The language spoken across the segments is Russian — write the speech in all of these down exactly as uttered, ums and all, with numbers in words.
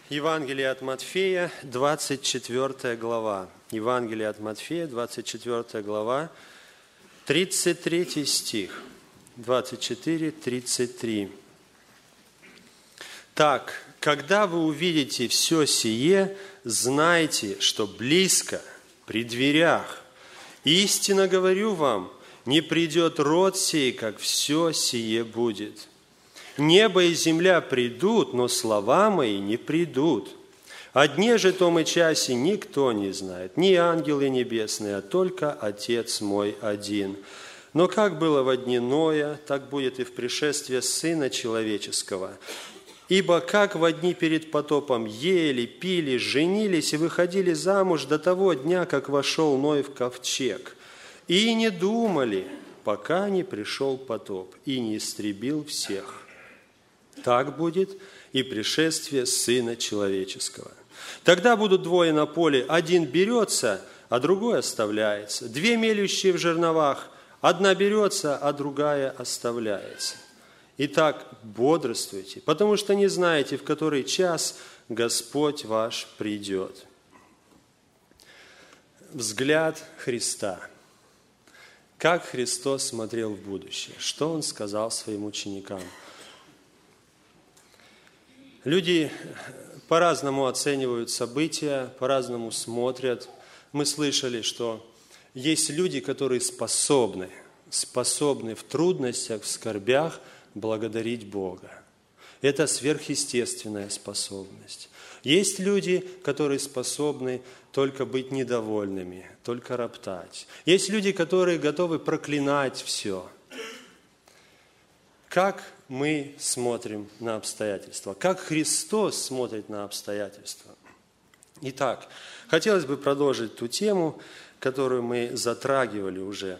Евангелие от Матфея, двадцать четвёртая глава. Евангелие от Матфея, двадцать четвёртая глава, тридцать третий стих. двадцать четыре, тридцать три. «Так, когда вы увидите все сие, знайте, что близко, при дверях. Истинно говорю вам, не придет род сей, как все сие будет. Небо и земля придут, но слова мои не придут. О дне же том и часе никто не знает, ни ангелы небесные, а только Отец мой один. Но как было во дни Ноя, так будет и в пришествии Сына Человеческого. Ибо как во дни перед потопом ели, пили, женились и выходили замуж до того дня, как вошел Ной в ковчег, и не думали, пока не пришел потоп и не истребил всех. Так будет и пришествие Сына Человеческого. Тогда будут двое на поле, один берется, а другой оставляется. Две мелющие в жерновах, одна берется, а другая оставляется. Итак, бодрствуйте, потому что не знаете, в который час Господь ваш придет». Взгляд Христа. Как Христос смотрел в будущее? Что Он сказал своим ученикам? Люди по-разному оценивают события, по-разному смотрят. Мы слышали, что есть люди, которые способны, способны в трудностях, в скорбях благодарить Бога. Это сверхъестественная способность. Есть люди, которые способны только быть недовольными, только роптать. Есть люди, которые готовы проклинать все. Как мы смотрим на обстоятельства? Как Христос смотрит на обстоятельства? Итак, хотелось бы продолжить ту тему, которую мы затрагивали уже.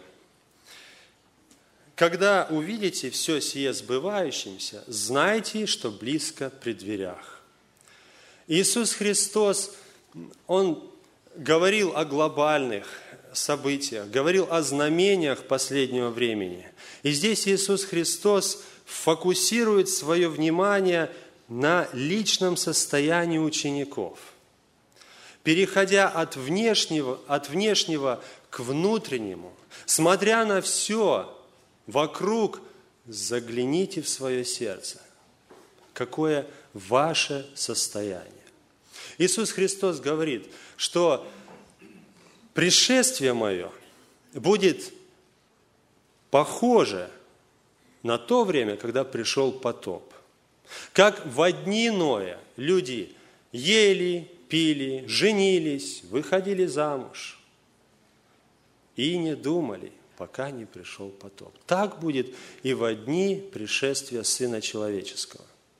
Когда увидите все сие сбывающимся, знайте, что близко при дверях. Иисус Христос, Он говорил о глобальных событиях, говорил о знамениях последнего времени. И здесь Иисус Христос фокусирует свое внимание на личном состоянии учеников. Переходя от внешнего, от внешнего к внутреннему, смотря на все вокруг, загляните в свое сердце. Какое ваше состояние? Иисус Христос говорит, что пришествие мое будет похоже на то время, когда пришел потоп. Как во дни Ноя люди ели, пили, женились, выходили замуж и не думали, пока не пришел потоп. Так будет и во дни пришествия Сына Человеческого.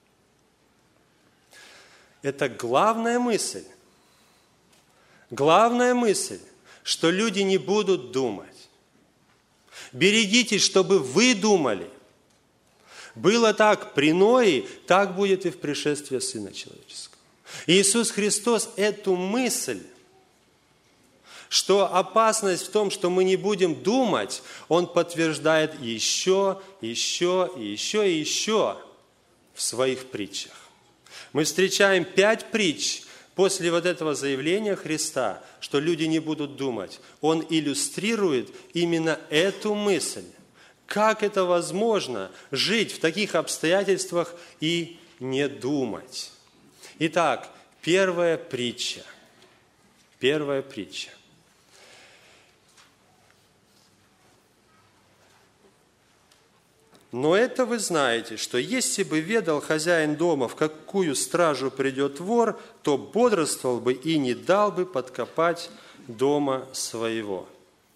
Это главная мысль. Главная мысль, что люди не будут думать. Берегитесь, чтобы вы думали. Было так при Ное, так будет и в пришествии Сына Человеческого. И Иисус Христос эту мысль, что опасность в том, что мы не будем думать, Он подтверждает еще, еще, и еще, и еще в своих притчах. Мы встречаем пять притч после вот этого заявления Христа, что люди не будут думать. Он иллюстрирует именно эту мысль. Как это возможно жить в таких обстоятельствах и не думать? Итак, первая притча. Первая притча. Но это вы знаете, что если бы ведал хозяин дома, в какую стражу придет вор, то бодрствовал бы и не дал бы подкопать дома своего.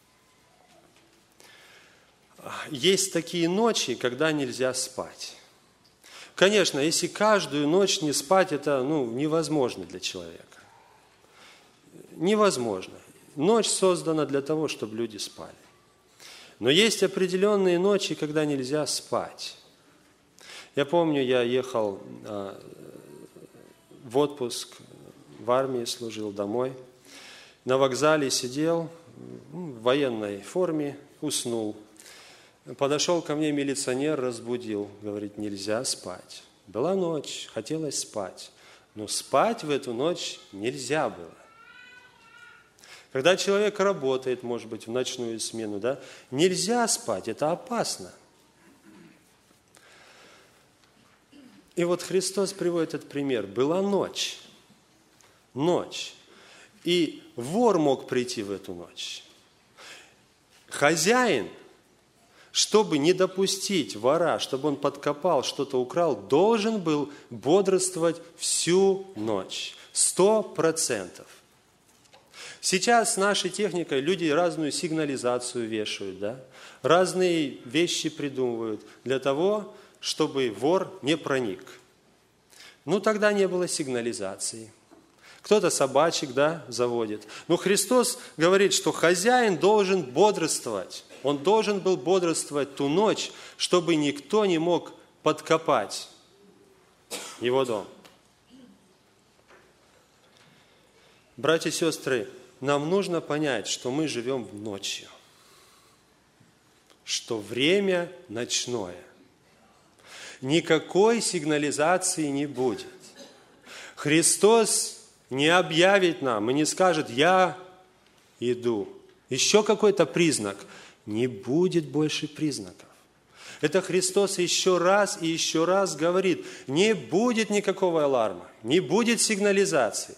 Есть такие ночи, когда нельзя спать. Конечно, если каждую ночь не спать, это ну, невозможно для человека. Невозможно. Ночь создана для того, чтобы люди спали. Но есть определенные ночи, когда нельзя спать. Я помню, я ехал а, в отпуск, в армии служил домой. На вокзале сидел, в военной форме, уснул. Подошел ко мне милиционер, разбудил. Говорит, нельзя спать. Была ночь, хотелось спать. Но спать в эту ночь нельзя было. Когда человек работает, может быть, в ночную смену, да, нельзя спать, это опасно. И вот Христос приводит этот пример. Была ночь, ночь, и вор мог прийти в эту ночь. Хозяин, чтобы не допустить вора, чтобы он подкопал, что-то украл, должен был бодрствовать всю ночь, сто процентов. Сейчас с нашей техникой люди разную сигнализацию вешают, да? Разные вещи придумывают для того, чтобы вор не проник. Ну, тогда не было сигнализации. Кто-то собачек, да, заводит. Но Христос говорит, что хозяин должен бодрствовать. Он должен был бодрствовать ту ночь, чтобы никто не мог подкопать его дом. Братья и сестры, нам нужно понять, что мы живем ночью, что время ночное. Никакой сигнализации не будет. Христос не объявит нам и не скажет: «Я иду». Еще какой-то признак. Не будет больше признаков. Это Христос еще раз и еще раз говорит: не будет никакого аларма, не будет сигнализации.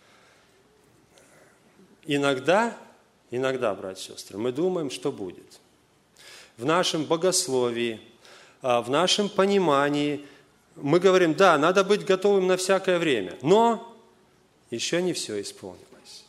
Иногда, иногда, братья и сестры, мы думаем, что будет. В нашем богословии, в нашем понимании мы говорим: да, надо быть готовым на всякое время, но еще не все исполнилось.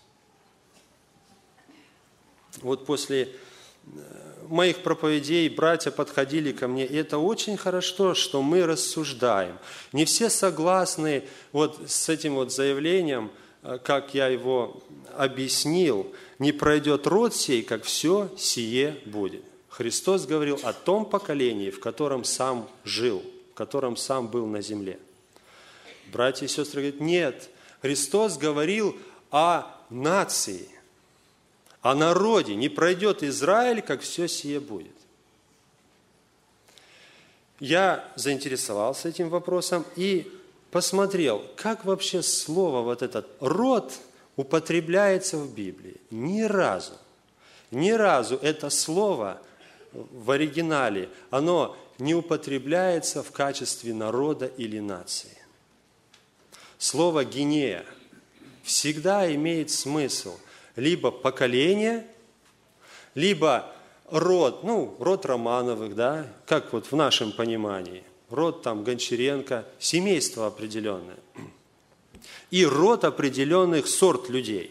Вот после моих проповедей братья подходили ко мне, и это очень хорошо, что мы рассуждаем. Не все согласны вот с этим вот заявлением, как я его объяснил: не пройдет род сей, как все сие будет. Христос говорил о том поколении, в котором сам жил, в котором сам был на земле. Братья и сестры говорят: нет, Христос говорил о нации, о народе. Не пройдет Израиль, как все сие будет. Я заинтересовался этим вопросом и посмотрел, как вообще слово вот этот «род» употребляется в Библии. Ни разу, ни разу это слово в оригинале, оно не употребляется в качестве народа или нации. Слово «гинея» всегда имеет смысл либо поколение, либо род, ну, род Романовых, да, как вот в нашем понимании, род там Гончаренко, семейство определенное, и род определенных сорт людей.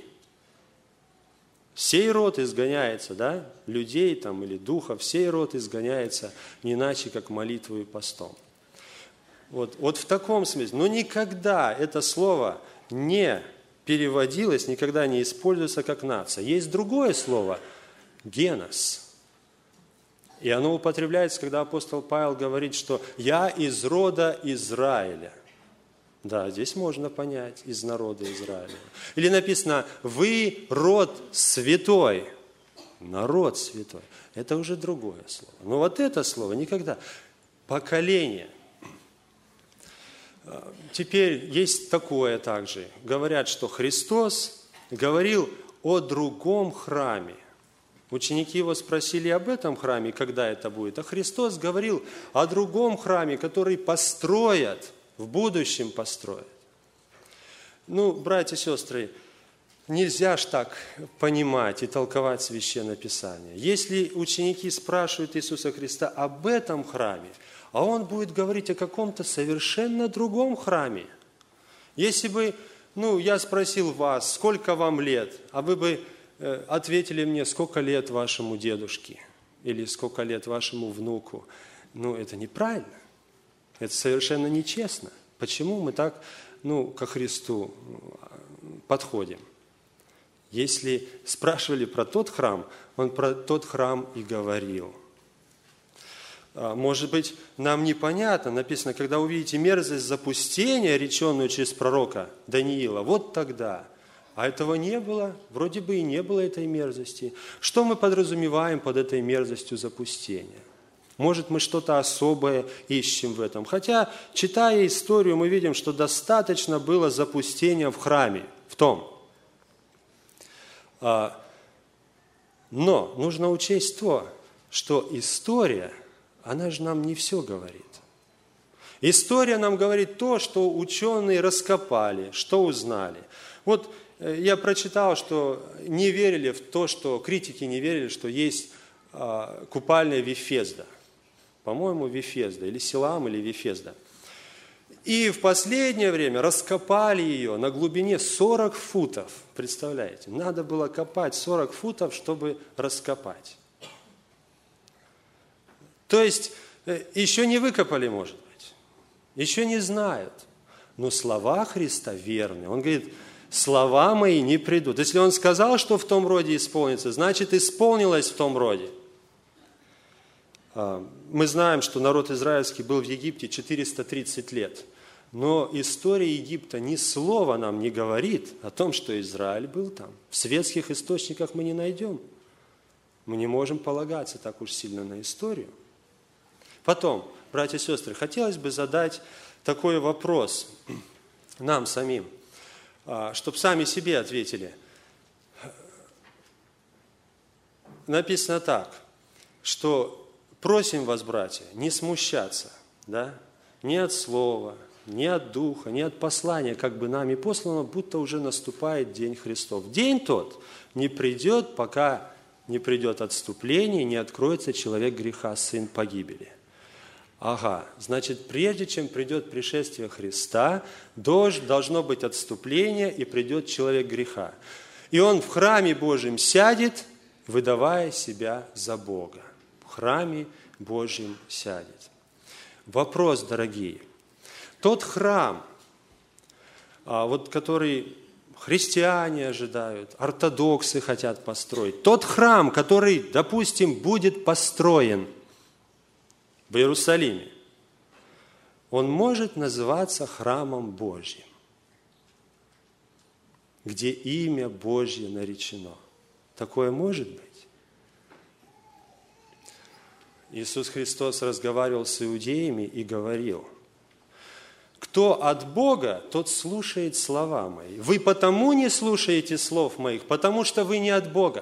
Сей род изгоняется, да, людей там или духов, сей род изгоняется не иначе, как молитвой и постом. Вот, вот в таком смысле. Но никогда это слово не переводилось, никогда не используется как нация. Есть другое слово – генос. И оно употребляется, когда апостол Павел говорит, что «я из рода Израиля». Да, здесь можно понять, из народа Израиля. Или написано «вы род святой». Народ святой. Это уже другое слово. Но вот это слово никогда. Поколение. Теперь есть такое также. Говорят, что Христос говорил о другом храме. Ученики его спросили об этом храме, когда это будет. А Христос говорил о другом храме, который построят, в будущем построят. Ну, братья и сестры, нельзя ж так понимать и толковать Священное Писание. Если ученики спрашивают Иисуса Христа об этом храме, а Он будет говорить о каком-то совершенно другом храме. Если бы, ну, я спросил вас, сколько вам лет, а вы бы э, ответили мне, сколько лет вашему дедушке или сколько лет вашему внуку, ну, это неправильно. Это совершенно нечестно. Почему мы так, ну, ко Христу подходим? Если спрашивали про тот храм, Он про тот храм и говорил. Может быть, нам непонятно, написано, когда увидите мерзость запустения, реченную через пророка Даниила, вот тогда. А этого не было, вроде бы и не было этой мерзости. Что мы подразумеваем под этой мерзостью запустения? Может, мы что-то особое ищем в этом. Хотя, читая историю, мы видим, что достаточно было запустения в храме, в том. Но нужно учесть то, что история, она же нам не все говорит. История нам говорит то, что ученые раскопали, что узнали. Вот я прочитал, что не верили в то, что критики не верили, что есть купальня Вифезда. По-моему, Вифезда, или Силаам, или Вифезда. И в последнее время раскопали ее на глубине сорок футов. Представляете? Надо было копать сорок футов, чтобы раскопать. То есть, еще не выкопали, может быть. Еще не знают. Но слова Христа верны. Он говорит, слова мои не придут. Если Он сказал, что в том роде исполнится, значит, исполнилось в том роде. Мы знаем, что народ израильский был в Египте четыреста тридцать лет. Но история Египта ни слова нам не говорит о том, что Израиль был там. В светских источниках мы не найдем. Мы не можем полагаться так уж сильно на историю. Потом, братья и сестры, хотелось бы задать такой вопрос нам самим, чтобы сами себе ответили. Написано так, что просим вас, братья, не смущаться, да? Ни от слова, ни от духа, ни от послания, как бы нами послано, будто уже наступает день Христов. День тот не придет, пока не придет отступление, не откроется человек греха, сын погибели. Ага, значит, прежде чем придет пришествие Христа, должно быть отступление, и придет человек греха. И он в храме Божьем сядет, выдавая себя за Бога. В храме Божьем сядет. Вопрос, дорогие. Тот храм, вот, который христиане ожидают, ортодоксы хотят построить, тот храм, который, допустим, будет построен в Иерусалиме, он может называться храмом Божьим, где имя Божье наречено. Такое может быть? Иисус Христос разговаривал с иудеями и говорил, кто от Бога, тот слушает слова мои. Вы потому не слушаете слов моих, потому что вы не от Бога.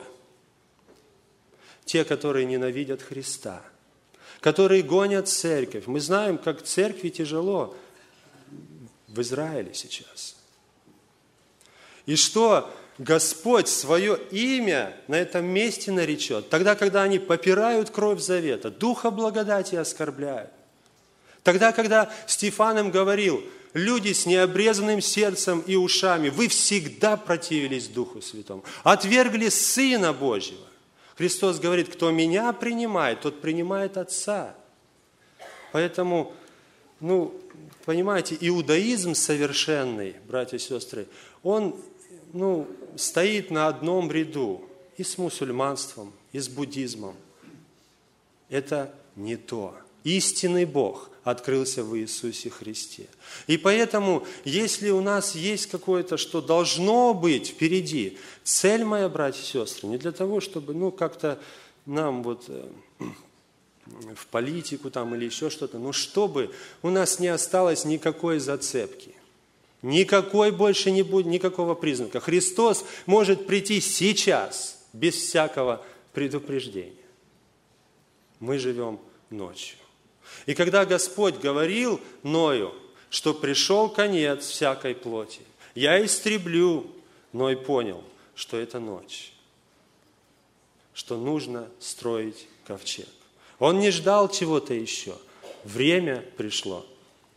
Те, которые ненавидят Христа, которые гонят церковь. Мы знаем, как церкви тяжело в Израиле сейчас. И что Господь свое имя на этом месте наречет, тогда, когда они попирают кровь завета, духа благодати оскорбляют. Тогда, когда Стефан им говорил, люди с необрезанным сердцем и ушами, вы всегда противились Духу Святому, отвергли Сына Божьего. Христос говорит, кто меня принимает, тот принимает Отца. Поэтому, ну, понимаете, иудаизм совершенный, братья и сестры, он, ну, стоит на одном ряду и с мусульманством, и с буддизмом. Это не то. Истинный Бог открылся в Иисусе Христе. И поэтому, если у нас есть какое-то, что должно быть впереди, цель моя, братья и сестры, не для того, чтобы, ну, как-то нам вот в политику там или еще что-то, но чтобы у нас не осталось никакой зацепки. Никакой больше не будет, никакого признака. Христос может прийти сейчас, без всякого предупреждения. Мы живем ночью. И когда Господь говорил Ною, что пришел конец всякой плоти, я истреблю, Ной понял, что это ночь, что нужно строить ковчег. Он не ждал чего-то еще. Время пришло.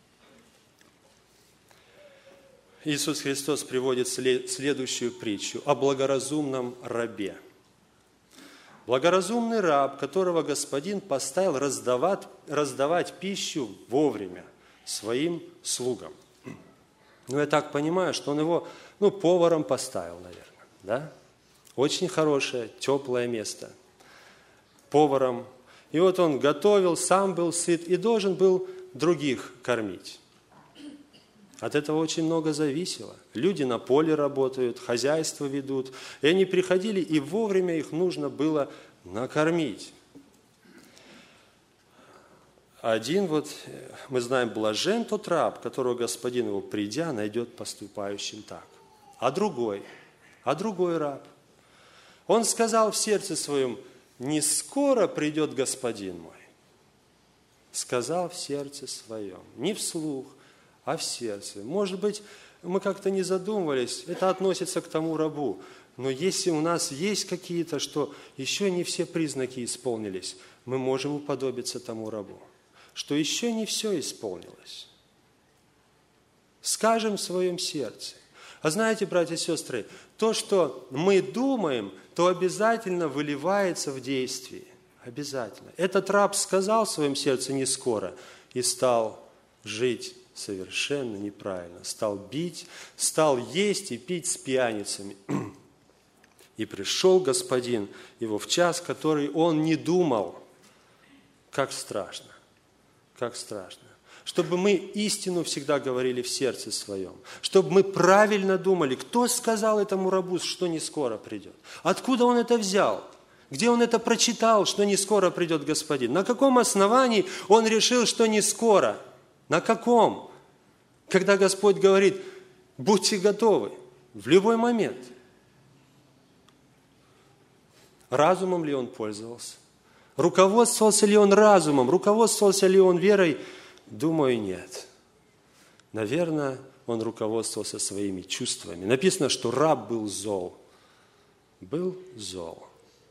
Иисус Христос приводит следующую притчу о благоразумном рабе. Благоразумный раб, которого господин поставил раздавать, раздавать пищу вовремя своим слугам. Ну, я так понимаю, что он его, ну, поваром поставил, наверное, да? Очень хорошее, теплое место. Поваром. И вот он готовил, сам был сыт и должен был других кормить. От этого очень много зависело. Люди на поле работают, хозяйство ведут. И они приходили, и вовремя их нужно было накормить. Один вот, мы знаем, блажен тот раб, которого господин его, придя, найдет поступающим так. А другой, а другой раб, он сказал в сердце своем: не скоро придет господин мой. Сказал в сердце своем, не вслух, а в сердце. Может быть, мы как-то не задумывались, это относится к тому рабу. Но если у нас есть какие-то, что еще не все признаки исполнились, мы можем уподобиться тому рабу, что еще не все исполнилось. Скажем в своем сердце. А знаете, братья и сестры, то, что мы думаем, то обязательно выливается в действии. Обязательно. Этот раб сказал в своем сердце не скоро и стал жить совершенно неправильно. Стал бить, стал есть и пить с пьяницами. И пришел господин его в час, который он не думал. Как страшно, как страшно. Чтобы мы истину всегда говорили в сердце своем. Чтобы мы правильно думали, кто сказал этому рабу, что не скоро придет. Откуда он это взял? Где он это прочитал, что не скоро придет господин? На каком основании он решил, что не скоро? На каком? Когда Господь говорит: будьте готовы в любой момент. Разумом ли он пользовался? Руководствовался ли он разумом? Руководствовался ли он верой? Думаю, нет. Наверное, он руководствовался своими чувствами. Написано, что раб был зол. Был зол.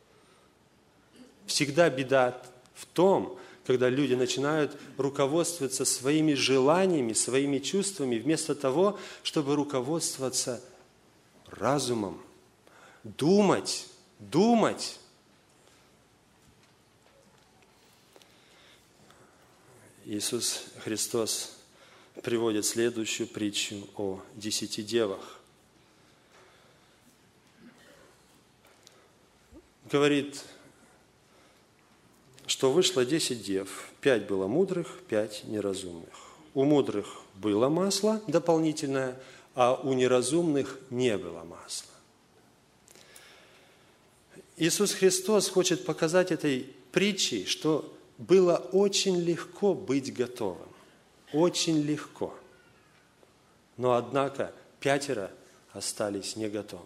Всегда беда в том, когда люди начинают руководствоваться своими желаниями, своими чувствами, вместо того, чтобы руководствоваться разумом. Думать, думать. Иисус Христос приводит следующую притчу о десяти девах. Говорит, что вышло десять дев, пять было мудрых, пять неразумных. У мудрых было масло дополнительное, а у неразумных не было масла. Иисус Христос хочет показать этой притчей, что было очень легко быть готовым. Очень легко. Но, однако, пятеро остались не готовы.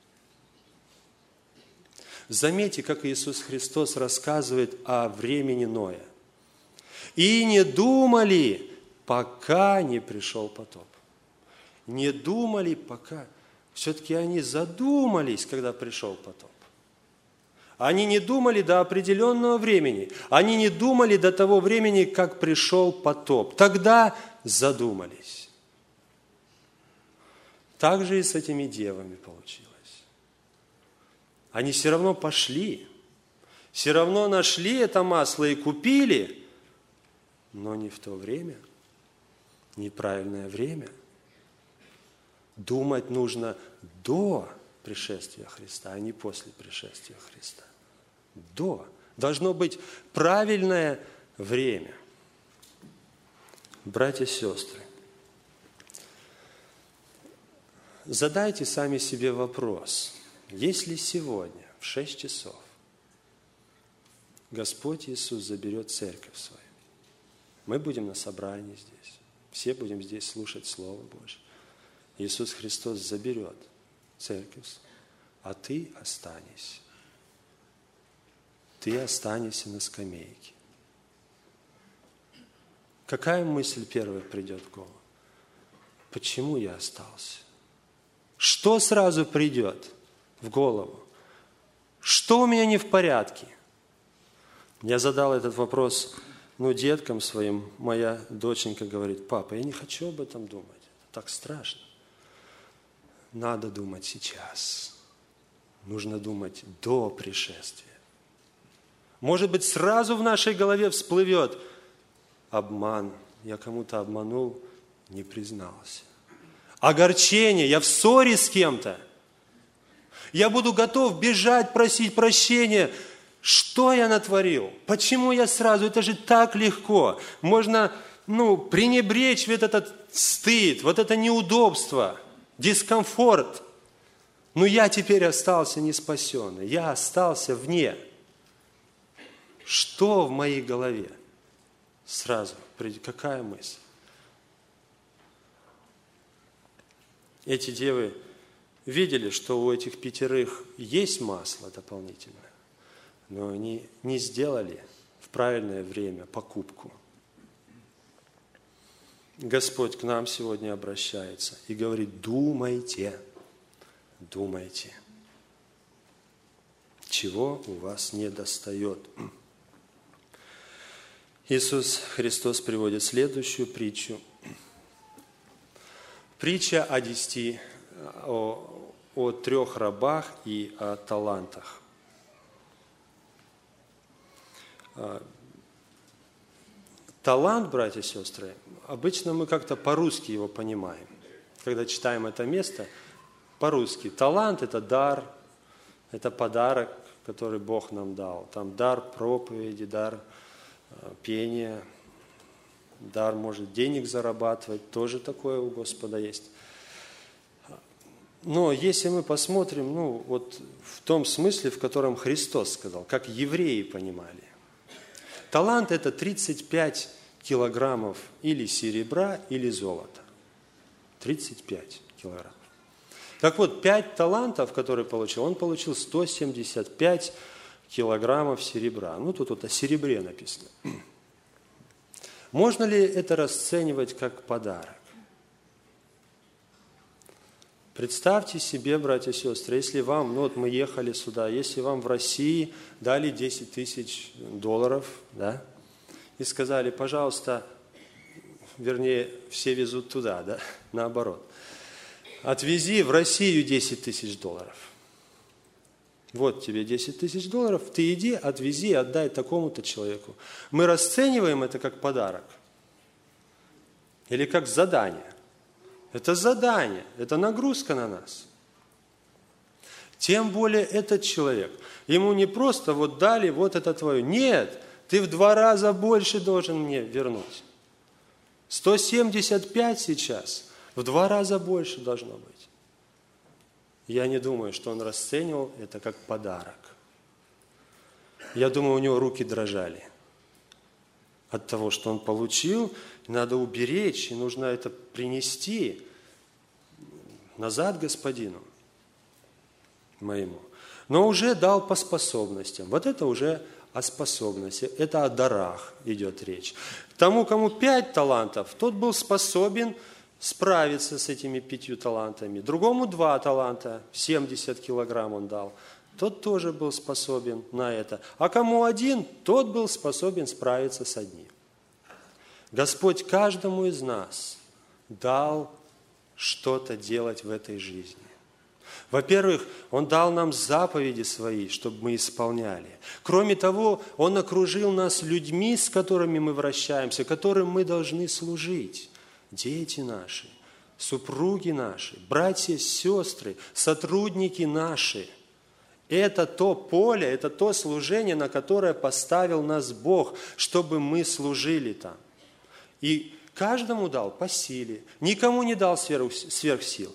Заметьте, как Иисус Христос рассказывает о времени Ноя. «И не думали, пока не пришел потоп». Не думали, пока. Все-таки они задумались, когда пришел потоп. Они не думали до определенного времени. Они не думали до того времени, как пришел потоп. Тогда задумались. Так же и с этими девами получилось. Они все равно пошли, все равно нашли это масло и купили, но не в то время, неправильное время. Думать нужно до пришествия Христа, а не после пришествия Христа. До. Должно быть правильное время. Братья и сестры, задайте сами себе вопрос. Если сегодня в шесть часов Господь Иисус заберет церковь свою, мы будем на собрании здесь, все будем здесь слушать Слово Божье. Иисус Христос заберет церковь, а ты останешься. Ты останешься на скамейке. Какая мысль первая придет в голову? Почему я остался? Что сразу придет в голову? Что у меня не в порядке? Я задал этот вопрос, ну, деткам своим. Моя доченька говорит: папа, я не хочу об этом думать. Это так страшно. Надо думать сейчас. Нужно думать до пришествия. Может быть, сразу в нашей голове всплывет обман. Я кому-то обманул, не признался. Огорчение, я в ссоре с кем-то. Я буду готов бежать, просить прощения. Что я натворил? Почему я сразу? Это же так легко. Можно, ну, пренебречь вот этот стыд, вот это неудобство, дискомфорт. Но я теперь остался не спасенный. Я остался вне. Что в моей голове? Сразу, какая мысль? Эти девы видели, что у этих пятерых есть масло дополнительное, но они не сделали в правильное время покупку. Господь к нам сегодня обращается и говорит: думайте, думайте, чего у вас не достает. Иисус Христос приводит следующую притчу. Притча о десяти, о, о трех рабах и о талантах. Талант, братья и сестры, обычно мы как-то по-русски его понимаем. Когда читаем это место, по-русски. Талант – это дар, это подарок, который Бог нам дал. Там дар проповеди, дар пения, дар, может, денег зарабатывать, тоже такое у Господа есть. Но если мы посмотрим, ну, вот в том смысле, в котором Христос сказал, как евреи понимали. Талант – это тридцать пять килограммов или серебра, или золота. тридцать пять килограммов. Так вот, пять талантов, которые получил, он получил сто семьдесят пять килограммов серебра. Ну, тут вот о серебре написано. Можно ли это расценивать как подарок? Представьте себе, братья и сестры, если вам, ну вот мы ехали сюда, если вам в России дали десять тысяч долларов, да, и сказали: пожалуйста, вернее, все везут туда, да, наоборот, отвези в Россию десять тысяч долларов. Вот тебе десять тысяч долларов, ты иди, отвези, отдай такому-то человеку. Мы расцениваем это как подарок или как задание. Это задание, это нагрузка на нас. Тем более этот человек, ему не просто вот дали, вот это твое. Нет, ты в два раза больше должен мне вернуть. сто семьдесят пять сейчас, в два раза больше должно быть. Я не думаю, что он расценивал это как подарок. Я думаю, у него руки дрожали от того, что он получил. Надо уберечь, и нужно это принести назад господину моему. Но уже дал по способностям. Вот это уже о способности, это о дарах идет речь. Тому, кому пять талантов, тот был способен справиться с этими пятью талантами. Другому два таланта, семьдесят килограмм он дал. Тот тоже был способен на это. А кому один, тот был способен справиться с одним. Господь каждому из нас дал что-то делать в этой жизни. Во-первых, Он дал нам заповеди Свои, чтобы мы исполняли. Кроме того, Он окружил нас людьми, с которыми мы вращаемся, которым мы должны служить. Дети наши, супруги наши, братья, сестры, сотрудники наши. Это то поле, это то служение, на которое поставил нас Бог, чтобы мы служили там. И каждому дал по силе, никому не дал сверх, сверх силы.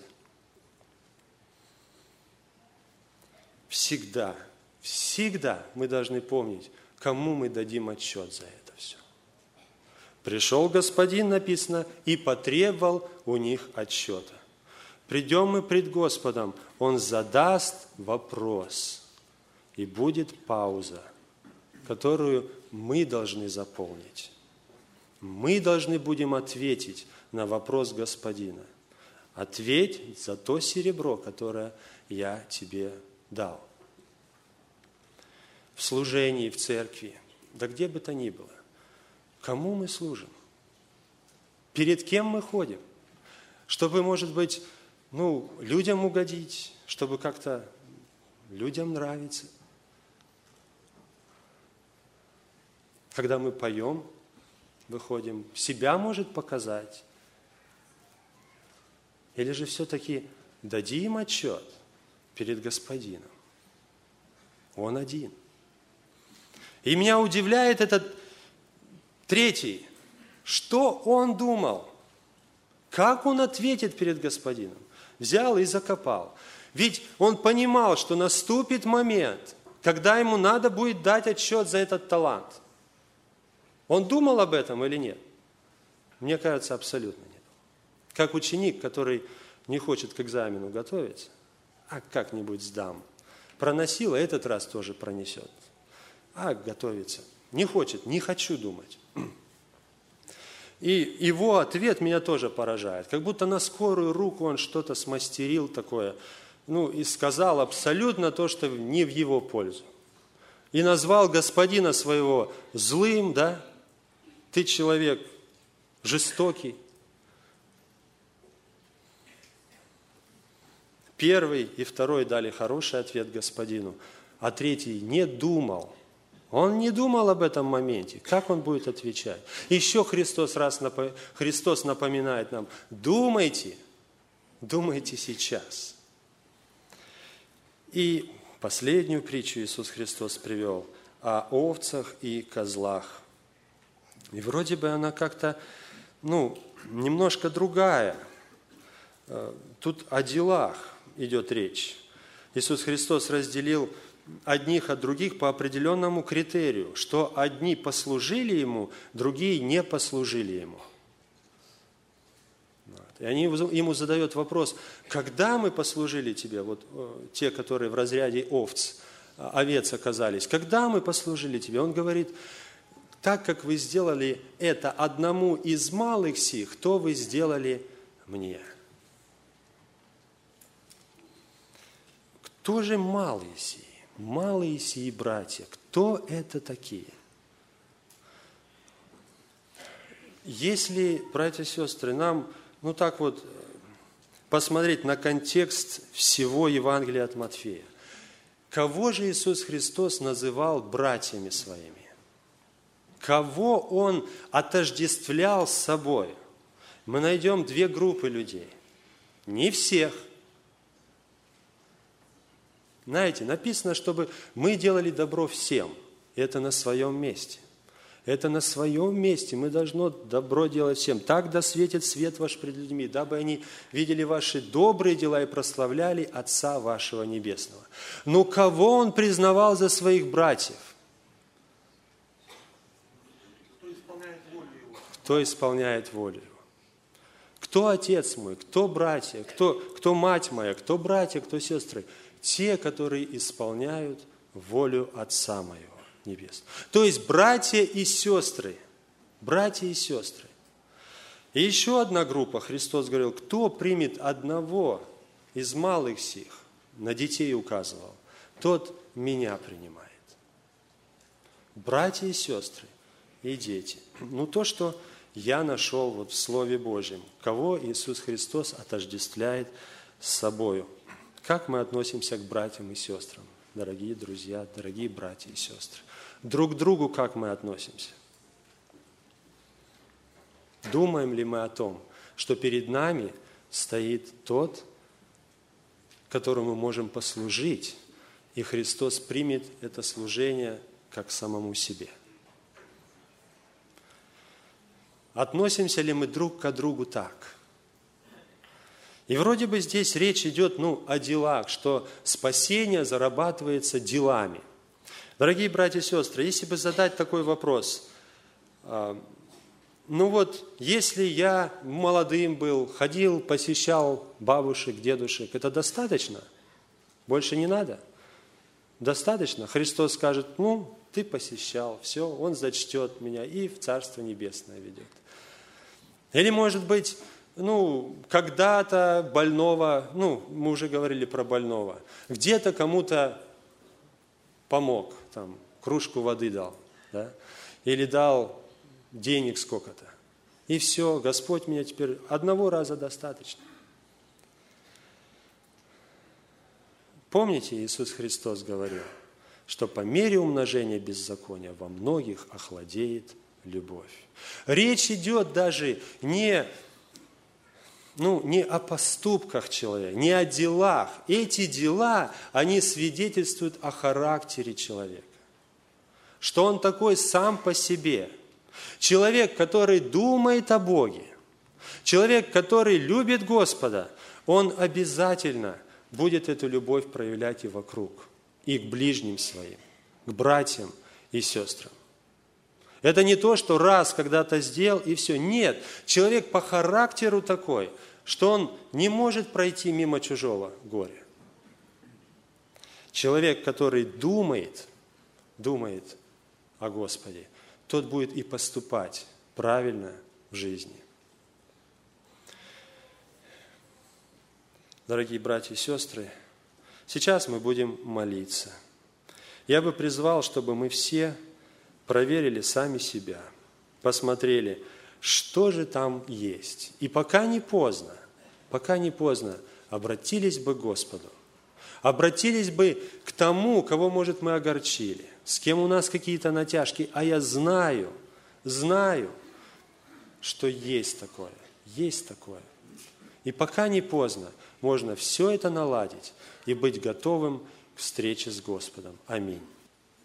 Всегда, всегда мы должны помнить, кому мы дадим отчет за это все. Пришел Господин, написано, и потребовал у них отчета. Придем мы пред Господом, Он задаст вопрос, и будет пауза, которую мы должны заполнить. Мы должны будем ответить на вопрос Господина. Ответь за то серебро, которое я тебе дал. В служении, в церкви, да где бы то ни было. Кому мы служим? Перед кем мы ходим? Чтобы, может быть, ну, людям угодить, чтобы как-то людям нравиться. Когда мы поем, выходим, себя может показать. Или же все-таки дадим отчет перед Господином. Он один. И меня удивляет этот третий. Что он думал? Как он ответит перед Господином? Взял и закопал. Ведь он понимал, что наступит момент, когда ему надо будет дать отчет за этот талант. Он думал об этом или нет? Мне кажется, абсолютно нет. Как ученик, который не хочет к экзамену готовиться, а как-нибудь сдам. Проносил, а этот раз тоже пронесет. А готовится. Не хочет, не хочу думать. И его ответ меня тоже поражает. Как будто на скорую руку он что-то смастерил такое, ну, и сказал абсолютно то, что не в его пользу. И назвал господина своего злым, да? Ты человек жестокий. Первый и второй дали хороший ответ господину, а третий не думал. Он не думал об этом моменте. Как он будет отвечать? Еще Христос, раз напо... Христос напоминает нам, думайте, думайте сейчас. И последнюю притчу Иисус Христос привел о овцах и козлах. И вроде бы она как-то, ну, немножко другая. Тут о делах идет речь. Иисус Христос разделил одних от других по определенному критерию, что одни послужили Ему, другие не послужили Ему. И они Ему задают вопрос, когда мы послужили Тебе, вот те, которые в разряде овц, овец оказались, когда мы послужили Тебе? Он говорит, так как вы сделали это одному из малых сих, то вы сделали мне. Кто же малые сии? Малые сии братья, кто это такие? Если, братья и сестры, нам, ну так вот, посмотреть на контекст всего Евангелия от Матфея, кого же Иисус Христос называл братьями своими? Кого Он отождествлял с собой? Мы найдем две группы людей. Не всех. Знаете, написано, чтобы мы делали добро всем. Это на своем месте. Это на своем месте. Мы должны добро делать всем. Так да светит свет ваш пред людьми, дабы они видели ваши добрые дела и прославляли Отца вашего Небесного. Но кого Он признавал за своих братьев? Кто исполняет волю Его. Кто исполняет волю Его. Кто отец мой, кто братья, кто, кто мать моя, кто братья, кто сестры? Те, которые исполняют волю Отца моего Небесного. То есть братья и сестры. Братья и сестры. И еще одна группа, Христос говорил, кто примет одного из малых сих, на детей указывал, тот меня принимает. Братья и сестры и дети. Ну, то, что я нашел вот в Слове Божьем, кого Иисус Христос отождествляет с собою. Как мы относимся к братьям и сестрам, дорогие друзья, дорогие братья и сестры? Друг к другу как мы относимся? Думаем ли мы о том, что перед нами стоит тот, которому мы можем послужить, и Христос примет это служение как самому себе? Относимся ли мы друг к другу так? И вроде бы здесь речь идет, ну, о делах, что спасение зарабатывается делами. Дорогие братья и сестры, если бы задать такой вопрос, ну вот, если я молодым был, ходил, посещал бабушек, дедушек, это достаточно? Больше не надо? Достаточно? Христос скажет, ну, ты посещал, все, Он зачтет меня и в Царство Небесное ведет. Или, может быть, ну, когда-то больного, ну, мы уже говорили про больного, где-то кому-то помог, там, кружку воды дал, да, или дал денег сколько-то. И все, Господь меня теперь одного раза достаточно. Помните, Иисус Христос говорил, что по мере умножения беззакония во многих охладеет любовь. Речь идет даже не Ну, не о поступках человека, не о делах. Эти дела, они свидетельствуют о характере человека. Что он такой сам по себе. Человек, который думает о Боге, человек, который любит Господа, он обязательно будет эту любовь проявлять и вокруг, и к ближним своим, к братьям и сестрам. Это не то, что раз когда-то сделал и все. Нет, человек по характеру такой, что он не может пройти мимо чужого горя. Человек, который думает, думает о Господе, тот будет и поступать правильно в жизни. Дорогие братья и сестры, сейчас мы будем молиться. Я бы призвал, чтобы мы все проверили сами себя, посмотрели, что же там есть. И пока не поздно, пока не поздно, обратились бы к Господу. Обратились бы к тому, кого, может, мы огорчили, с кем у нас какие-то натяжки. А я знаю, знаю, что есть такое, есть такое. И пока не поздно, можно все это наладить и быть готовым к встрече с Господом. Аминь.